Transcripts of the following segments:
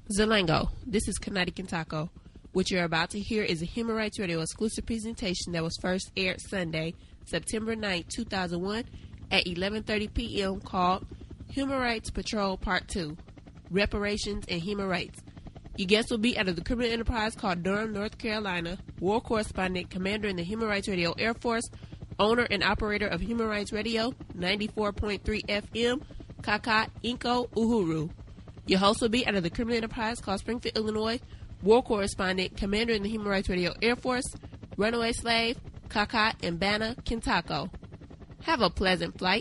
Zelengo, this is Connecticut Taco. What you're about to hear is a Human Rights Radio exclusive presentation that was first aired Sunday, September 9, 2001 at 11:30 p.m. called Human Rights Patrol Part 2, Reparations and Human Rights. Your guest will be out of the criminal enterprise called Durham, North Carolina, war correspondent, commander in the Human Rights Radio Air Force, owner and operator of Human Rights Radio, 94.3 FM, Kaka Inko Uhuru. Your host will be out of the criminal enterprise called Springfield, Illinois, war correspondent, commander in the Human Rights Radio Air Force, runaway slave, Kaka and Bana Kintako. Have a pleasant flight.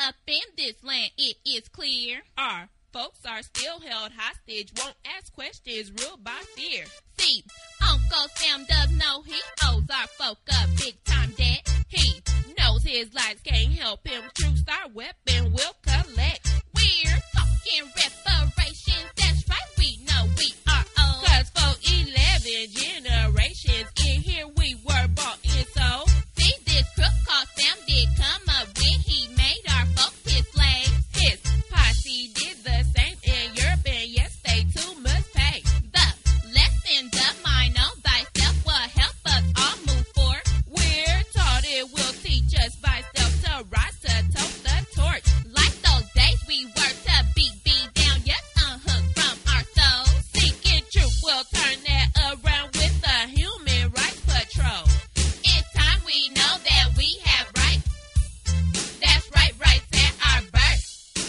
up in this land, it is clear. Our folks are still held hostage, won't ask questions, ruled by fear. See, Uncle Sam does know he owes our folk a big-time debt. He knows his lives can't help him. Troops, our weapon will collect. We're talking reparations, that's right, we know we are old. 'Cause for 11 generations in here we were bought and sold. See, this crook called Sam did come up when he made our folks his slaves. His posse did the same in Europe, and yes, they too must pay. The lesson of mine on thyself will help us all move forward. We're taught it will teach us by stealth to rise to tote the torch. Like those days we were to beat down, yes, unhooked from our souls. Seeking truth will turn that around with the Human Rights Patrol. It's time we know that we have rights. That's right, rights at our birth.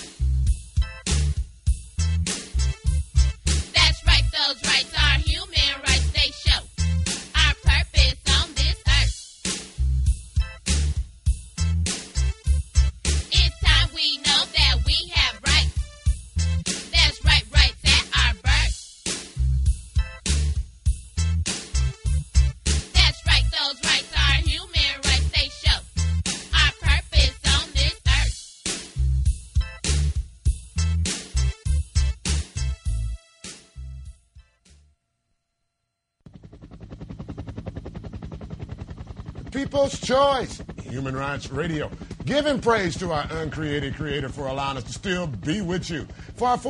That's right, those rights are human rights, they show our purpose on this earth. It's time we know that we have rights. That's right, rights at our birth. That's right, those rights are human rights, they show our purpose on this earth. People's Choice, Human Rights Radio. Giving praise to our uncreated creator for allowing us to still be with you for our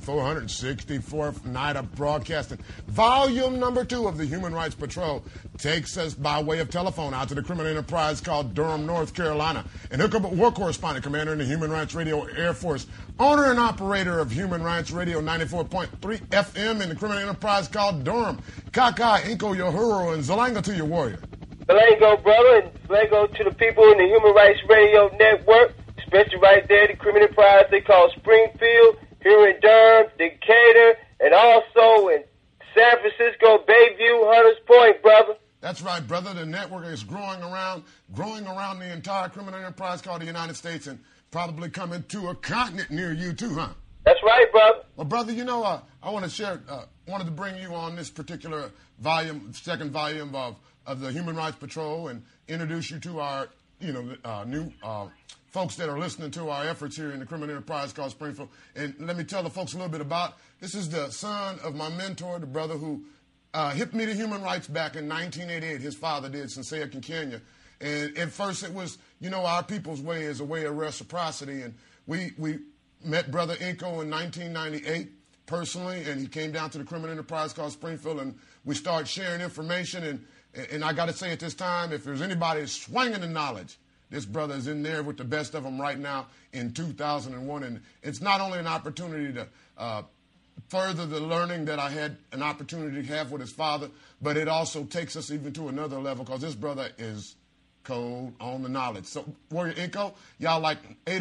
4,464th night of broadcasting. Volume number 2 of the Human Rights Patrol takes us by way of telephone out to the criminal enterprise called Durham, North Carolina, and hook up with war correspondent, commander in the Human Rights Radio Air Force, owner and operator of Human Rights Radio 94.3 FM in the criminal enterprise called Durham, Kaka, Inko, your hero, and Zalanga to your warrior. Zalanga, brother, and Zalanga to the people in the Human Rights Radio Network, especially right there, the criminal enterprise they call Springfield, here in Durham, Decatur, and also in San Francisco, Bayview, Hunters Point, brother. That's right, brother. The network is growing around the entire criminal enterprise called the United States, and probably coming to a continent near you too, huh? That's right, brother. Well, brother, you know, I want to share, wanted to bring you on this particular volume, second volume of the Human Rights Patrol, and introduce you to our, new folks that are listening to our efforts here in the criminal enterprise called Springfield. And let me tell the folks a little bit about, this is the son of my mentor, the brother who hipped me to human rights back in 1988. His father did, Sensei Kenya. And at first it was, our people's way is a way of reciprocity. And we met Brother Inko in 1998 personally, and he came down to the criminal enterprise called Springfield, and we started sharing information. And I got to say at this time, if there's anybody swinging the knowledge, this brother is in there with the best of them right now in 2001. And it's not only an opportunity to further the learning that I had an opportunity to have with his father, but it also takes us even to another level because this brother is cold on the knowledge. So, Warrior Inko, y'all like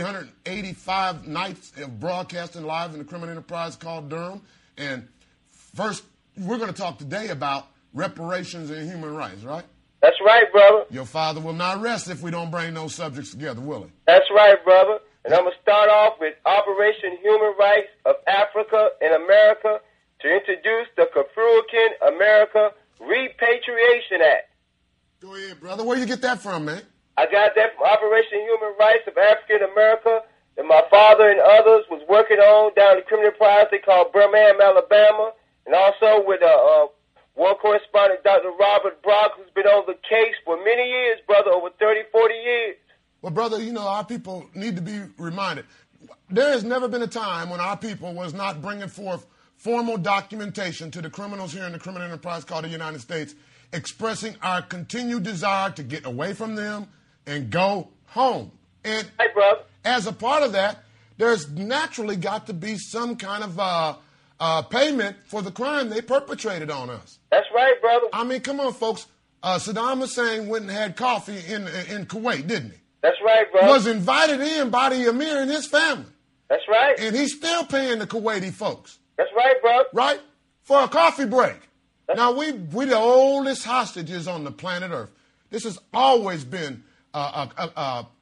885 nights of broadcasting live in the criminal enterprise called Durham. And first, we're going to talk today about reparations and human rights, right? That's right, brother. Your father will not rest if we don't bring those subjects together, will he? That's right, brother. And I'm going to start off with Operation Human Rights of Africa and America to introduce the Kafruakin America Repatriation Act. Go ahead, brother. Where you get that from, man? I got that from Operation Human Rights of Africa and America that my father and others was working on down in the criminal enterprise they call Birmingham, Alabama, and also with war correspondent Dr. Robert Brock, who's been on the case for many years, brother, over 30, 40 years. Well, brother, our people need to be reminded. There has never been a time when our people was not bringing forth formal documentation to the criminals here in the criminal enterprise called the United States, expressing our continued desire to get away from them and go home. And hey, brother. As a part of that, there's naturally got to be some kind of payment for the crime they perpetrated on us. That's right, brother. I mean, come on, folks. Saddam Hussein went and had coffee in Kuwait, didn't he? That's right, brother. Was invited in by the Emir and his family. That's right. And he's still paying the Kuwaiti folks. That's right, brother. Right? For a coffee break. Now, we the oldest hostages on the planet Earth. This has always been a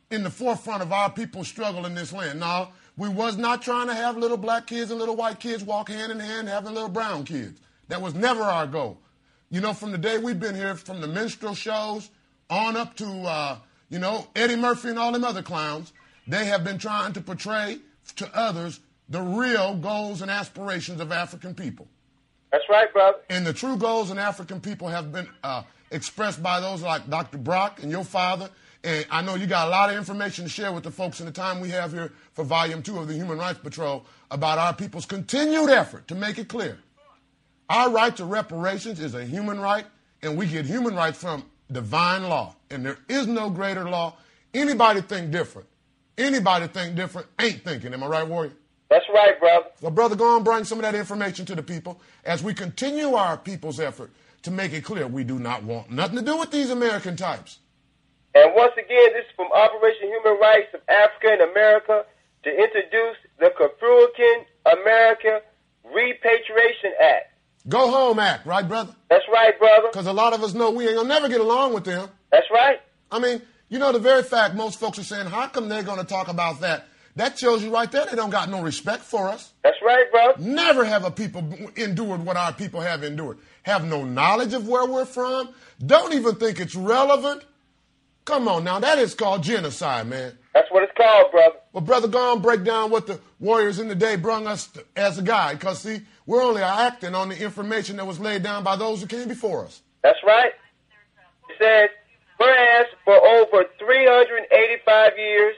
in the forefront of our people's struggle in this land. No, we was not trying to have little black kids and little white kids walk hand in hand having little brown kids. That was never our goal. You know, from the day we've been here, from the minstrel shows on up to, Eddie Murphy and all them other clowns, they have been trying to portray to others the real goals and aspirations of African people. That's right, brother. And the true goals of African people have been expressed by those like Dr. Brock and your father. And I know you got a lot of information to share with the folks in the time we have here for Volume 2 of the Human Rights Patrol about our people's continued effort to make it clear. Our right to reparations is a human right, and we get human rights from divine law. And there is no greater law. Anybody think different ain't thinking. Am I right, Warrior? That's right, brother. So, brother, go on, bring some of that information to the people as we continue our people's effort to make it clear we do not want nothing to do with these American types. And once again, this is from Operation Human Rights of Africa and America to introduce the African American Repatriation Act. Go Home Act, right, brother? That's right, brother. Because a lot of us know we ain't going to never get along with them. That's right. I mean, you know, the very fact most folks are saying, how come they're going to talk about that? That shows you right there they don't got no respect for us. That's right, brother. Never have a people endured what our people have endured. Have no knowledge of where we're from. Don't even think it's relevant. Come on now, that is called genocide, man. That's what it's called, brother. Well, brother, go on, break down what the warriors in the day brung us as a guide. Because, see, we're only acting on the information that was laid down by those who came before us. That's right. It says, whereas for over 385 years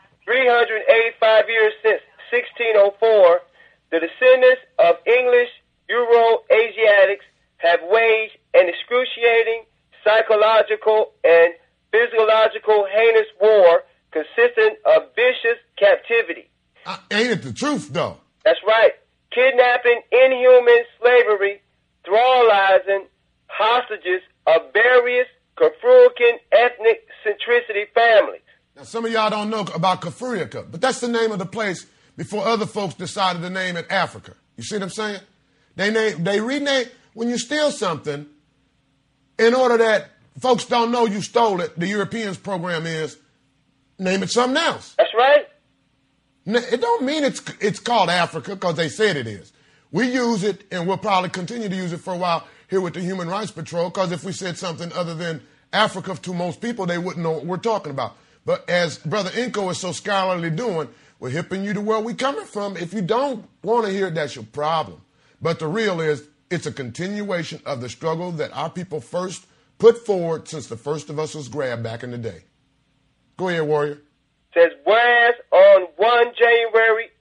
since 1604, the descendants of English Euro-Asiatics have waged an excruciating psychological and physiological heinous war consisting of vicious captivity. Ain't it the truth, though? That's right. Kidnapping, inhuman slavery, thrallizing hostages of various African ethnic centricity families. Now, some of y'all don't know about Kafrika, but that's the name of the place before other folks decided to name it Africa. You see what I'm saying? They rename, when you steal something, in order that folks don't know you stole it, the Europeans' program is, name it something else. That's right. It don't mean it's called Africa because they said it is. We use it, and we'll probably continue to use it for a while here with the Human Rights Patrol, because if we said something other than Africa to most people, they wouldn't know what we're talking about. But as Brother Inko is so scholarly doing, we're hipping you to where we're coming from. If you don't want to hear it, that's your problem. But the real is, it's a continuation of the struggle that our people first put forward since the first of us was grabbed back in the day. Go ahead, Warrior. Says, whereas on 1 January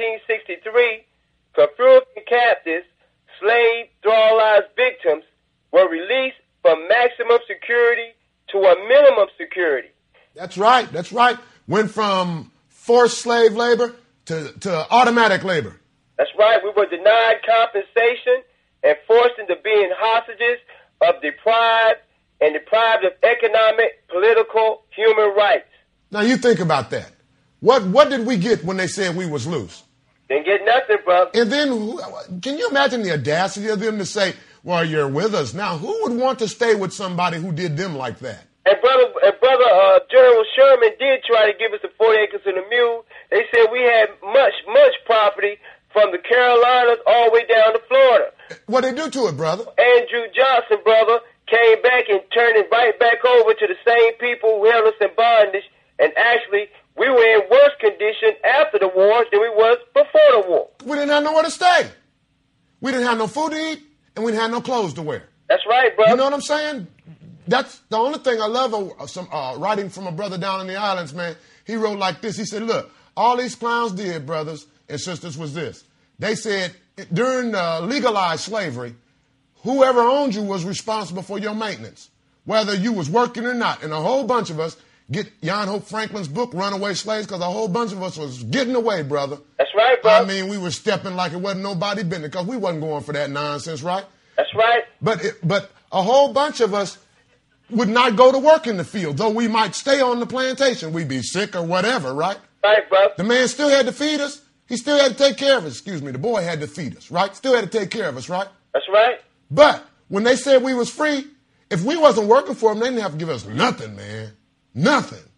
1863, African captives, slave thrallized victims, were released from maximum security to a minimum security. That's right. That's right. Went from forced slave labor to automatic labor. That's right. We were denied compensation and forced into being hostages of deprived of economic, political, human rights. Now you think about that. What did we get when they said we was loose? Didn't get nothing, brother. And then, can you imagine the audacity of them to say, well, you're with us. Now, who would want to stay with somebody who did them like that? And brother General Sherman did try to give us the 40 acres and a mule. They said we had much property from the Carolinas all the way down to Florida. What they do to it, brother? Andrew Johnson, brother, came back and turned it right back over to the same people who held us in bondage. And actually, we were in worse condition after the war than we was before the war. We didn't have nowhere to stay. We didn't have no food to eat, and we didn't have no clothes to wear. That's right, brother. You know what I'm saying? That's the only thing I love some writing from a brother down in the islands, man. He wrote like this. He said, look, all these clowns did, brothers and sisters, was this. They said during legalized slavery, whoever owned you was responsible for your maintenance, whether you was working or not. And a whole bunch of us get Jan Hope Franklin's book, Runaway Slaves, because a whole bunch of us was getting away, brother. That's right, brother. I mean, we were stepping like it wasn't nobody business because we wasn't going for that nonsense, right? That's right. But a whole bunch of us would not go to work in the field, though we might stay on the plantation. We'd be sick or whatever, right? Right, brother. The man still had to feed us. He still had to take care of us. Excuse me. The boy had to feed us, right? Still had to take care of us, right? That's right. But when they said we was free, if we wasn't working for them, they didn't have to give us nothing, man. Nothing.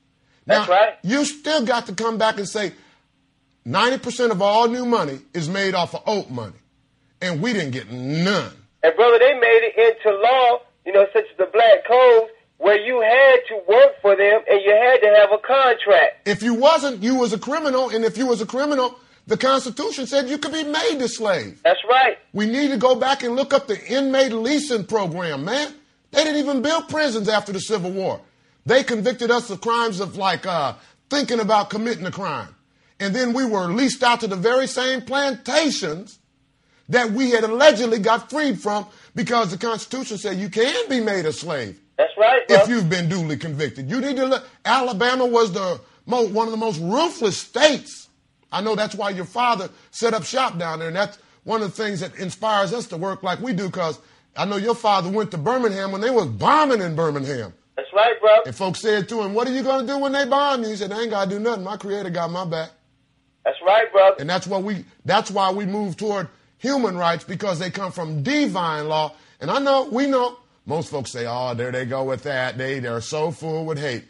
Now, That's right. you still got to come back and say 90% of all new money is made off of old money. And we didn't get none. And, brother, they made it into law, such as the Black Code, where you had to work for them and you had to have a contract. If you wasn't, you was a criminal. And if you was a criminal, the Constitution said you could be made a slave. That's right. We need to go back and look up the inmate leasing program, man. They didn't even build prisons after the Civil War. They convicted us of crimes of thinking about committing a crime. And then we were leased out to the very same plantations that we had allegedly got freed from because the Constitution said you can be made a slave. That's right, bro. If you've been duly convicted. You need to look. Alabama was one of the most ruthless states. I know that's why your father set up shop down there, and that's one of the things that inspires us to work like we do, because I know your father went to Birmingham when they was bombing in Birmingham. That's right, bro. And folks said to him, what are you going to do when they bomb you? He said, I ain't got to do nothing. My Creator got my back. That's right, brother. And that's why we move toward human rights, because they come from divine law. And we know, most folks say, oh, there they go with that. They're so full with hate.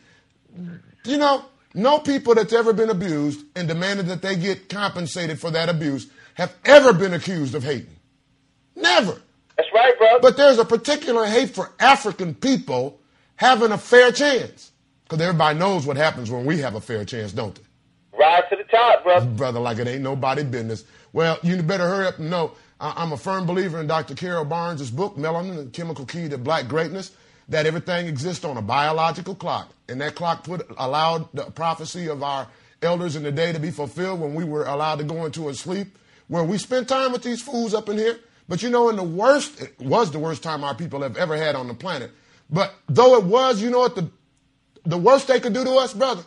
No people that's ever been abused and demanded that they get compensated for that abuse have ever been accused of hating. Never. That's right, brother. But there's a particular hate for African people having a fair chance. Because everybody knows what happens when we have a fair chance, don't they? Rise to the top, brother. Brother, like it ain't nobody business. Well, you better hurry up and know. I'm a firm believer in Dr. Carol Barnes' book, Melanin, the Chemical Key to Black Greatness, that everything exists on a biological clock. And that clock allowed the prophecy of our elders in the day to be fulfilled when we were allowed to go into a sleep where we spent time with these fools up in here. But it was the worst time our people have ever had on the planet. But though it was, you know what the worst they could do to us, brother?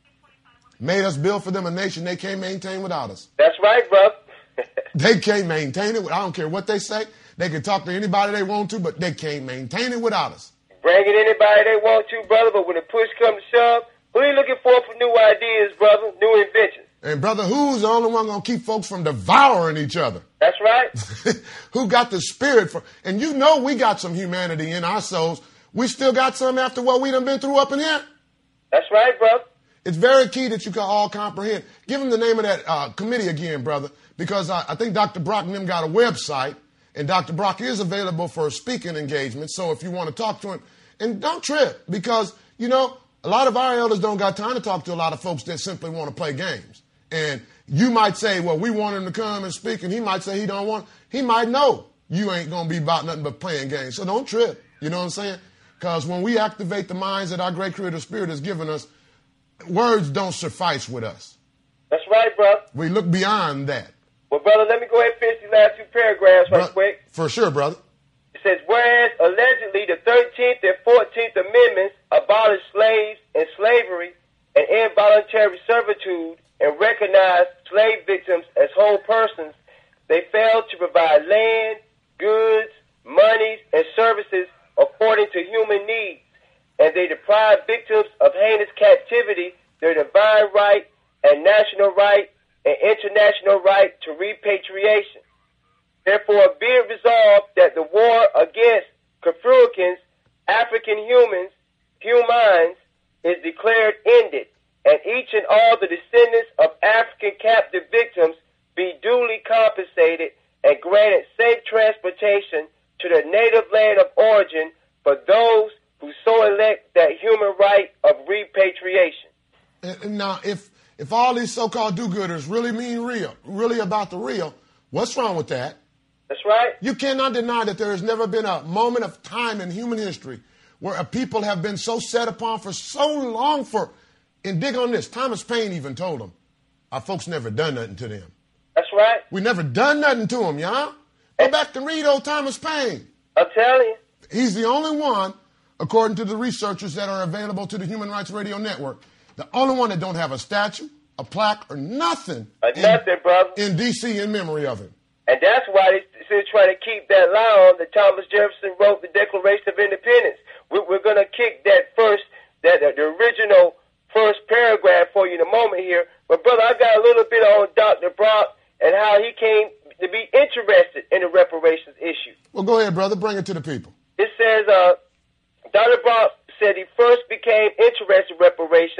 Made us build for them a nation they can't maintain without us. That's right, brother. They can't maintain it. I don't care what they say. They can talk to anybody they want to, but they can't maintain it without us. Bring in anybody they want to, brother, but when the push comes to shove, who are you looking for new ideas, brother, new inventions? And, brother, who's the only one going to keep folks from devouring each other? That's right. Who got the spirit for? And we got some humanity in our souls. We still got some after what we done been through up in here. That's right, brother. It's very key that you can all comprehend. Give them the name of that committee again, brother, because I think Dr. Brock and them got a website, and Dr. Brock is available for speaking engagements. So if you want to talk to him, and don't trip, because, a lot of our elders don't got time to talk to a lot of folks that simply want to play games. And you might say, well, we want him to come and speak, and he might say he don't want. He might know you ain't going to be about nothing but playing games. So don't trip. You know what I'm saying? Because when we activate the minds that our great creative spirit has given us, words don't suffice with us. That's right, brother. We look beyond that. Well, brother, let me go ahead and finish these last two paragraphs right quick. For sure, brother. It says, whereas allegedly the 13th and 14th Amendments abolished slaves and slavery and involuntary servitude and recognized slave victims as whole persons, they failed to provide land, goods, monies, and services according to human needs, and they deprived victims of heinous captivity their divine right and national right and international right to repatriation. Therefore, be it resolved that the war against Kafruikans, African humans, is declared ended, and each and all the descendants of African captive victims be duly compensated and granted safe transportation to their native land of origin for those who so elect that human right of repatriation. And now, if all these so-called do-gooders really mean real, really about the real, what's wrong with that? That's right. You cannot deny that there has never been a moment of time in human history where a people have been so set upon for so long and dig on this, Thomas Paine even told them, our folks never done nothing to them. That's right. We never done nothing to them, y'all. Go back and read old Thomas Paine. I'm telling you. He's the only one, according to the researchers that are available to the Human Rights Radio Network, the only one that don't have a statue, a plaque, or nothing. Nothing, brother. In D.C. in memory of him. And that's why they're trying to keep that lie on that Thomas Jefferson wrote the Declaration of Independence. We're going to kick that the original first paragraph for you in a moment here. But, brother, I got a little bit on Dr. Brock and how he came to be interested in the reparations issue. Well, go ahead, brother. Bring it to the people. It says, Dr. Brock said he first became interested in reparations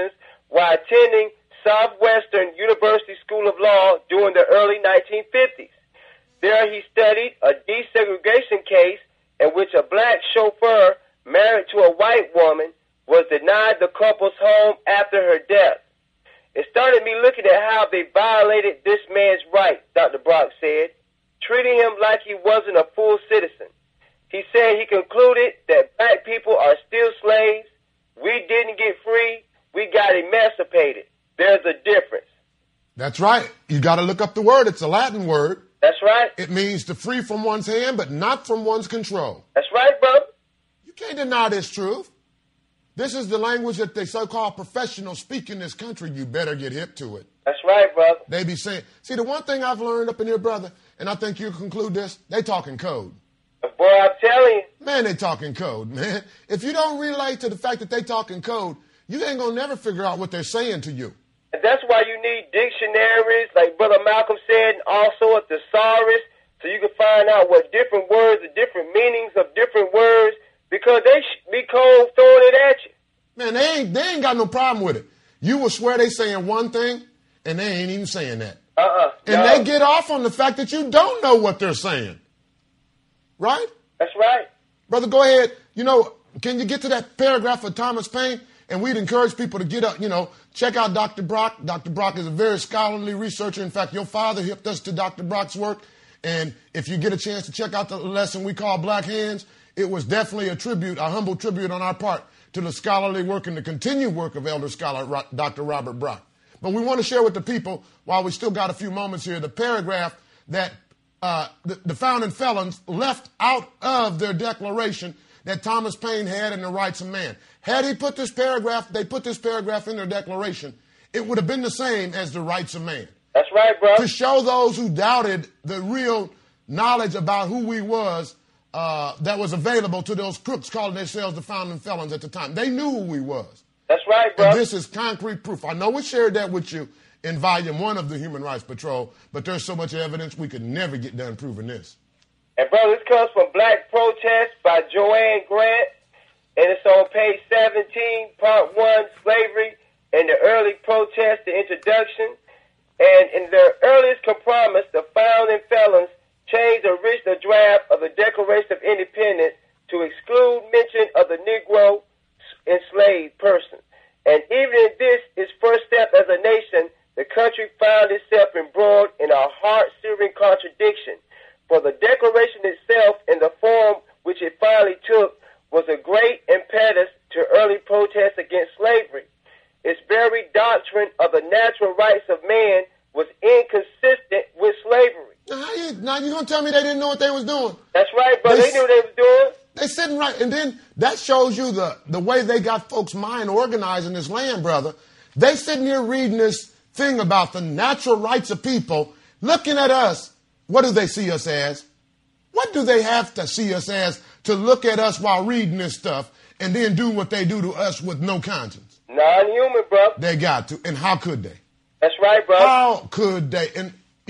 while attending Southwestern University School of Law during the early 1950s. There he studied a desegregation case in which a black chauffeur married to a white woman was denied the couple's home after her death. It started me looking at how they violated this man's right, Dr. Brock said, treating him like he wasn't a full citizen. He said he concluded that black people are still slaves. We didn't get free. We got emancipated. There's a difference. That's right. You got to look up the word. It's a Latin word. That's right. It means to free from one's hand, but not from one's control. That's right, brother. You can't deny this truth. This is the language that they so-called professionals speak in this country. You better get hip to it. That's right, brother. They be saying, see, the one thing I've learned up in here, brother, and I think you'll conclude this, they talking code. Boy, I'm telling you. Man, they talking code, man. If you don't relate to the fact that they talking code, you ain't going to never figure out what they're saying to you. And that's why you need dictionaries, like Brother Malcolm said, and also a thesaurus, so you can find out what different words, the different meanings of different words, because they be cold throwing it at you. Man, they ain't got no problem with it. You will swear they saying one thing, and they ain't even saying that. And no. they get off on the fact that you don't know what they're saying. Right? That's right. Brother, go ahead. You know, can you get to that paragraph of Thomas Paine? And we'd encourage people to get up, check out Dr. Brock. Dr. Brock is a very scholarly researcher. In fact, your father hipped us to Dr. Brock's work. And if you get a chance to check out the lesson we call Black Hands, it was definitely a humble tribute on our part to the scholarly work and the continued work of Elder Scholar Dr. Robert Brock. But we want to share with the people, while we still got a few moments here, the paragraph that the founding felons left out of their declaration that Thomas Paine had in the Rights of Man. Had they put this paragraph in their declaration, it would have been the same as the Rights of Man. That's right, bro. To show those who doubted the real knowledge about who we was that was available to those crooks calling themselves the founding felons at the time. They knew who we was. That's right, bro. And this is concrete proof. I know we shared that with you in Volume 1 of the Human Rights Patrol, but there's so much evidence we could never get done proving this. And, brother, this comes from Black Protest by Joanne Grant, and it's on page 17, Part 1, Slavery and the Early Protest, the Introduction. And in their earliest compromise, the founding felons changed the original draft of the Declaration of Independence to exclude mention of the Negro enslaved person. And even in this, its first step as a nation, the country found itself embroiled in a heart-searing contradiction. For the Declaration itself, in the form which it finally took, was a great impetus to early protests against slavery. Its very doctrine of the natural rights of man was inconsistent with slavery. Now you gonna tell me they didn't know what they was doing? That's right, but they knew what they was doing. They sitting right, and then that shows you the way they got folks' mind organized in this land, brother. They sitting here reading this thing about the natural rights of people, looking at us. What do they see us as? What do they have to see us as to look at us while reading this stuff and then do what they do to us with no conscience? Non-human, bro. They got to. And how could they? That's right, bro. How could they? And,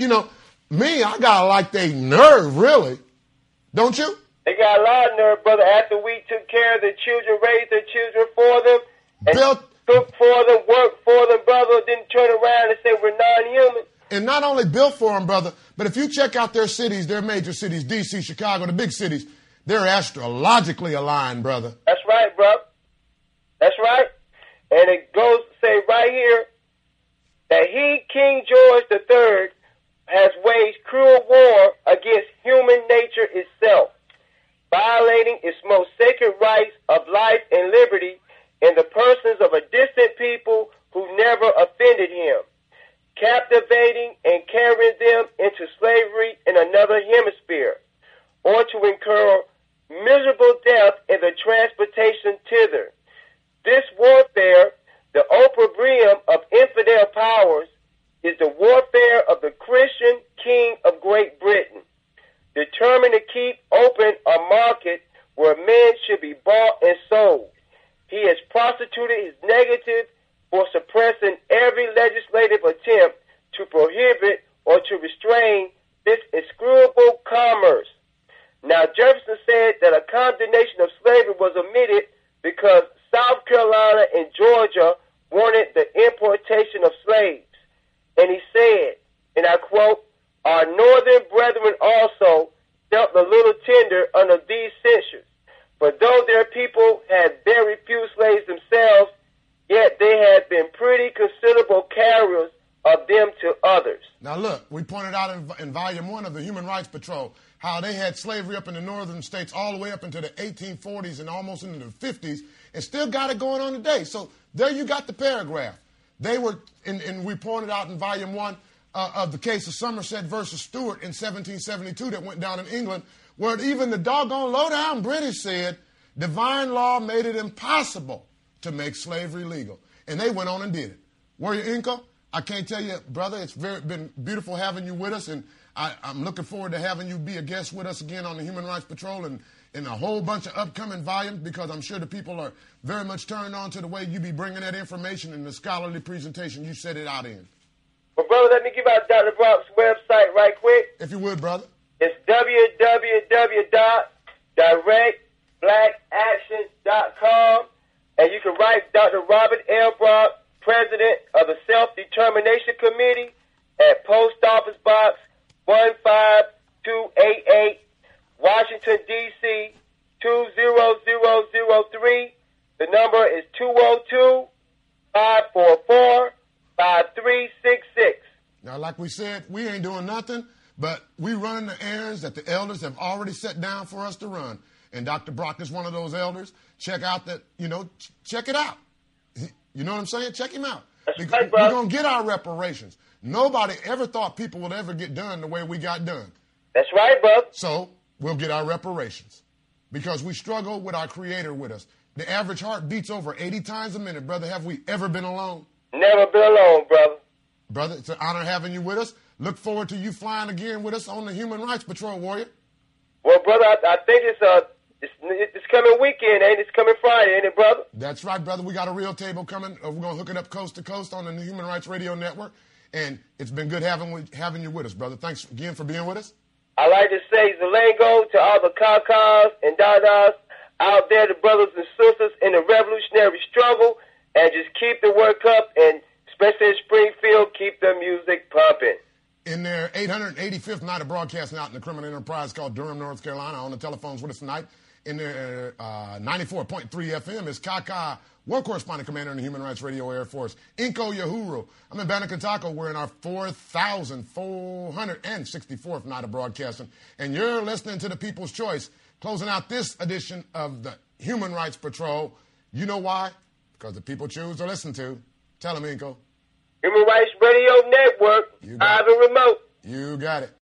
me, I got to like they nerve, really. Don't you? They got a lot of nerve, brother. After we took care of their children, raised their children for them, and cooked for them, worked for them, brother, didn't turn around and say we're non-human. And not only built for them, brother, but if you check out their cities, their major cities, D.C., Chicago, the big cities, they're astrologically aligned, brother. That's right, bro. That's right. And it goes to say right here that he, King George III, has waged cruel war against human nature itself, violating its most sacred rights of life and liberty in the persons of a distant people who never offended him, captivating and carrying them into slavery in another hemisphere, or to incur miserable death in the transportation thither. This warfare, the opprobrium of infidel powers, is the warfare of the Christian king of Great Britain, determined to keep open a market where men should be bought and sold. He has prostituted his negative for suppressing every legislative attempt to prohibit or to restrain this inscrutable commerce. Now, Jefferson said that a condemnation of slavery was omitted because South Carolina and Georgia wanted the importation of slaves. And he said, and I quote, "Our northern brethren also felt a little tender under these censures. For though their people had very few slaves themselves, yet they had been pretty considerable carriers of them to others." Now look, we pointed out in Volume 1 of the Human Rights Patrol how they had slavery up in the northern states all the way up into the 1840s and almost into the 50s and still got it going on today. So there you got the paragraph. They were, and we pointed out in Volume 1 of the case of Somerset versus Stuart in 1772 that went down in England, where even the doggone low-down British said divine law made it impossible to make slavery legal. And they went on and did it. Warrior Inco, I can't tell you, brother, it's been beautiful having you with us, and I'm looking forward to having you be a guest with us again on the Human Rights Patrol and a whole bunch of upcoming volumes, because I'm sure the people are very much turned on to the way you be bringing that information and the scholarly presentation you set it out in. Well, brother, let me give out Dr. Brock's website right quick. If you would, brother. It's www.directblackAction.com, and you can write Dr. Robert L. Brock, President of the Self-Determination Committee, at Post Office Box 15288, Washington, D.C. 20003. The number is 202-544-5366. Now, like we said, we ain't doing nothing, but we running the errands that the elders have already set down for us to run. And Dr. Brock is one of those elders. Check out that, check it out. You know what I'm saying? Check him out. That's right, bro. We're going to get our reparations. Nobody ever thought people would ever get done the way we got done. That's right, brother. So we'll get our reparations because we struggle with our Creator with us. The average heart beats over 80 times a minute, brother. Have we ever been alone? Never been alone, brother. Brother, it's an honor having you with us. Look forward to you flying again with us on the Human Rights Patrol, Warrior. Well, brother, I think it's coming weekend, ain't it? It's coming Friday, ain't it, brother? That's right, brother. We got a real table coming. We're going to hook it up coast to coast on the Human Rights Radio Network. And it's been good having you with us, brother. Thanks again for being with us. I like to say Zelengo to all the Kakas and Dadas out there, the brothers and sisters in the revolutionary struggle, and just keep the work up, and especially in Springfield, keep the music pumping. In their 885th night of broadcasting out in the criminal enterprise called Durham, North Carolina, on the telephones with us tonight, in their 94.3 FM is Kaka, war correspondent commander in the Human Rights Radio Air Force, Inko Yahuru. I'm in Banacataco. We're in our 4,464th night of broadcasting, and you're listening to The People's Choice, closing out this edition of the Human Rights Patrol. You know why? Because the people choose to listen to. Tell them, Inko. Human Rights Radio Network, live and remote. You got it.